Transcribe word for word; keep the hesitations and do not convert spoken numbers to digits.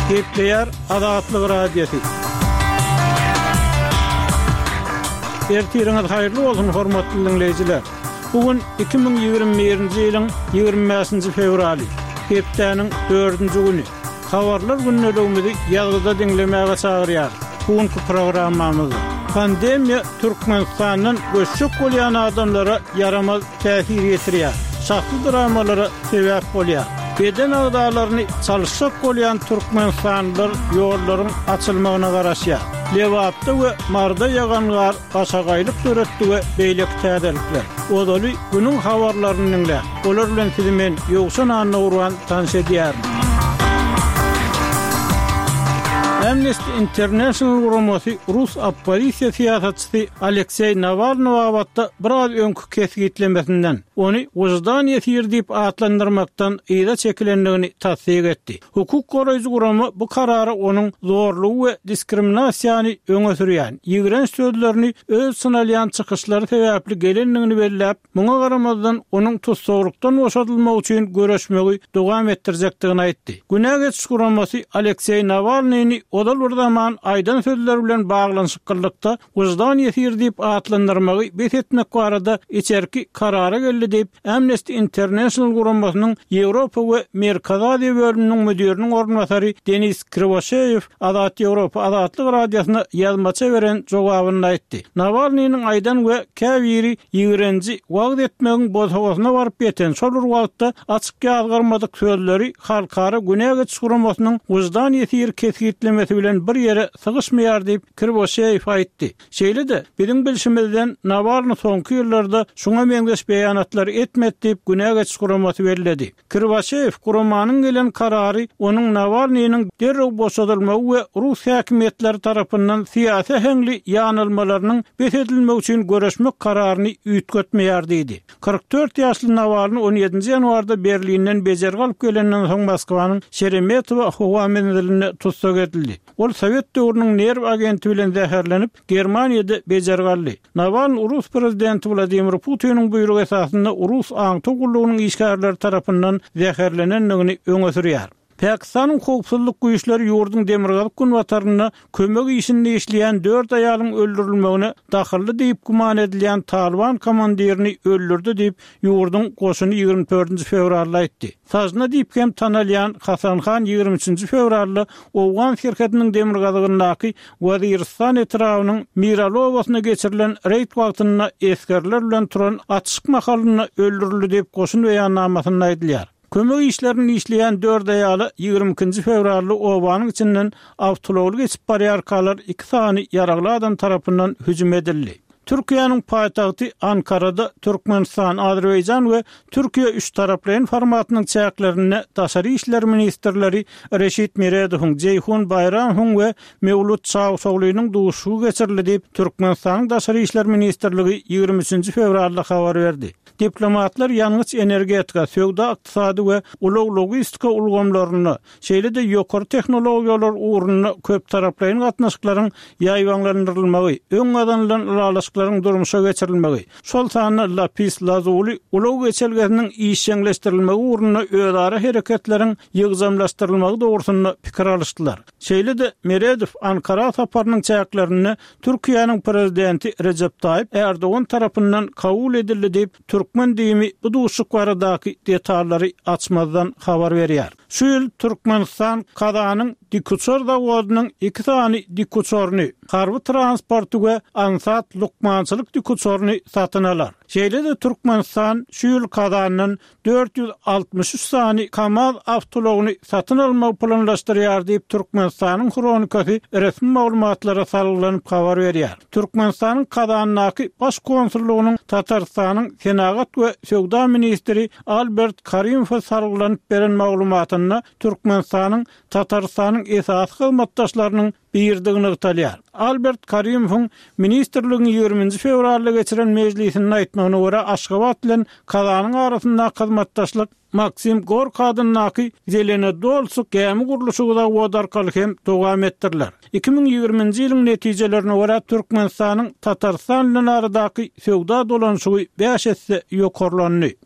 Gepleyer Azatlyk Radiosu. Ertiriniz hayırlı bolsun hormatly dinleyijiler. Bugün iki bin ýygrimi birinji ýylyň ýygrimi beşinji fevraly. Hepdeniň dördünji güni. Habarlar günnäligimizi ýazgyda dinlemäge çagyrýar. Bugünkü programmamyzda pandemiýa Türkmenistanyň göçük bolýan adamlara yaramaz täsir ýetirýär. Şahsy dramalara sebäp bolýar. Beden agdalaryny çalyşak bolýan türkmenistanlylar ýollaryň açylmagyna garaşýar. Lewapda we marda ýaganlar gaşagaýlyk döretdi we beýlek täzelikler. Odaly günüň habarlaryny dinle. Olar bilen sizi men ýogşan anna urwan tanış edýär. Amnesty International guramaty Rus opposisiýa siýasatçysy Aleksey Navalny wagtda biraz öňkü kesgitlemesinden onu wujdan ýetir diýip atlandyrmakdan ýa-da çekilendigini tasdik etdi. Hukuk goraýjy gurama bu karary onuň zorlugy we diskriminasiýany öňe sürýän, ýigren sözlerini öz synalýan çykyşlary sebäpli gelendigini belläp, muňa garamazdan onuň tutsaglykdan boşadylmak üçin görüşmegi dowam etdirjekdigini aýtdy. Günä geçiş guramasy Aleksey Navalnyny odal bir zaman aýdan sözler bilen baglanyşyklykda wujdan ýetir diýip atlandyrmagy bet etmek barada içerki karara geldi diýip Amnesty International guramasynyň Ýewropa we Merkez Aziýa bölüminiň müdiriniň ornwasary Denis Krivosheýew Azat Ýewropa Azatlyk radiosyna ýazmaça beren jogabyny aýtdy. Navalnyň aýdan we käbiri ýigrenji wagt etmegiň bozagyna baryp ýeten şol wagtda açyk ýazgyrmadyk sözleri halkara günä geçiş guramasynyň wujdan ýetir kesgitlemesi bilen bir ýere sygyşmaýar diýip Krivosheýew aýtdy. Şeýle-de biziň bilişimizden Navalny soňky ýyllarda şuňa meňzeş beýanatlar etmedi diýip günä geçiş guramasy berildi. Krivosheýew guramanyň gelen karary onuň Navalnyň derrew boşadylmagy we Rus häkimetleri tarapyndan siýasy hengli ýanylmalarynyň besedilmegi üçin görüşmek kararyny üýtgetmeýär diýdi. kırk dört ýaşly Navalny on ýedinji ýanwarda Berlinden bejerge alyp gelenden soň Moskwanyň Şeremetova howa menziline tutsak edildi. Ol Sowet döwrüniň nerw agenti bilen zäherlenip Germaniýada bejerge aldy. Navalny Rus prezidenti Vladimir Putiniň buýrugy esasynda Rus aň togurlugynyň işgärleri tarapyndan zäherlenendigini öňe sürýär. Pakistanyň howpsuzlyk güýçleri ýurduň demirgalyk günwataryna kömek işinde işleýän dört aýalyň öldürilmegine dahilli diýip guman edilýän Taliban komandirini öldürdi diýip ýurduň goşuny ýygrimi dördünji fevralda aýtdy. Sajna diýip hem tanalýan Hasan Khan ýygrimi üçinji fevralda Owgan şirketiniň demirgalygynaky Waziristan etrawynyň Miralowasyna geçirilen reýt wagtyna eskerler bilen turan açyk mahalyny öldürildi diýip goşun beýannamasyna aýdylýar. Kömek işlerini işleyen dört aýaly ýygrimi ikinji fevralda Owanyň içinden awtolawly geçip barýarkalar iki sany ýaragly adam tarapyndan hüjüm edildi. Türkiýanyň paýtagty Ankarada Türkmenistan, Azerbaýjan we Türkiýe üç taraply formatynyň çäklerini daşary işler ministrleri Reşit Meredowyň, Ceyhun Bayramowyň we Mewlut Çawşoğlunyň duşugy geçirildi diýip Türkmenistanyň daşary işler ministrligi ýygrimi üçinji fevralda habar berdi. Diplomatlar ýalňyz energetika, söwda, ykdysady we ulug logistika ulgamlaryny, şeýle-de ýokary tehnologiýalar uğruna köp taraply gatnaşyklaryň ýaýwanlandyrylmagy, öň adanlaryň ulaşyklaryň durmuşa geçirilmegi, şol sany lapis lazuli ulug geçelgäriniň işçileşdirilmegi uğruna öýdara hereketleriň ýygzamlaşdyrylmagy dogrusyna pikir alýşdylar. Şeýle-de Meredow Ankara saparynyň çäklerini Türkiýanyň prezidenti Recep Tayyip Erdogan tarapyndan kabul edildi diýip Türkmen diýimi bu duşuk baradaky detallary açmazdan habar berýär. Şu ýyl Türkmenistan Kazanyň Dikuçor dawadynyň iki sany dikuçoruny, harby transporty we ansat lukmançylyk dikuçoruny satyn alar. Şeýle-de Türkmenistan şu ýyl Kazanyň dört ýüz altymyş üç sany Kamaz awtologyny satyn almagy planlaşdyrýar diýip Türkmenistanyň kronikasy resmi maglumatlara salynyp habar berýär. Türkmenistanyň Kazanyňky baş konsullugynyň Tatarstanyň Senagat we Söwda ministri Albert Karimow salynyp beren maglumatyna Türkmenistanyň Tatarstanyň esas hyzmatdaşlarynyň birdigini ýytalýar. Albert Karimow ministrligiň ýygrimi fevralda geçiren meclisinde aýtmagyna görä Aşgabat bilen Kazanyň arasynda hyzmatdaşlyk Maksim Gorkadynyň Zelenodolsk gämi gurulşygyda wodarkalyk hem dowam etdirler. iki bin ýygrimiňji ýylyň netijelerine görä Türkmenistanyň Tatarstan bilen aradaky söwda dolanşygy beş esse ýokarlandy.